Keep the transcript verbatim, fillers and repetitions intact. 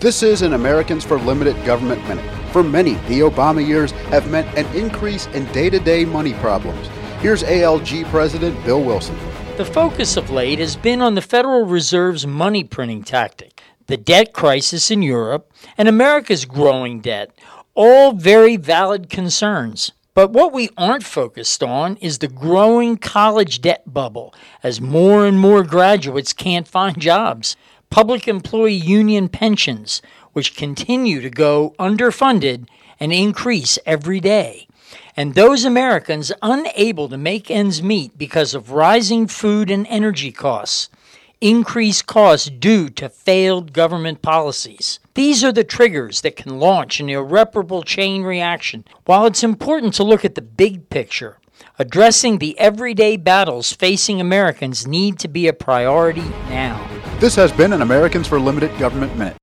This is an Americans for Limited Government Minute. For many, the Obama years have meant an increase in day-to-day money problems. Here's A L G President Bill Wilson. The focus of late has been on the Federal Reserve's money printing tactic, the debt crisis in Europe, and America's growing debt, all very valid concerns. But what we aren't focused on is the growing college debt bubble, as more and more graduates can't find jobs. Public employee union pensions, which continue to go underfunded and increase every day. And those Americans unable to make ends meet because of rising food and energy costs, increased costs due to failed government policies. These are the triggers that can launch an irreparable chain reaction. While it's important to look at the big picture, addressing the everyday battles facing Americans need to be a priority now. This has been an Americans for Limited Government Minute.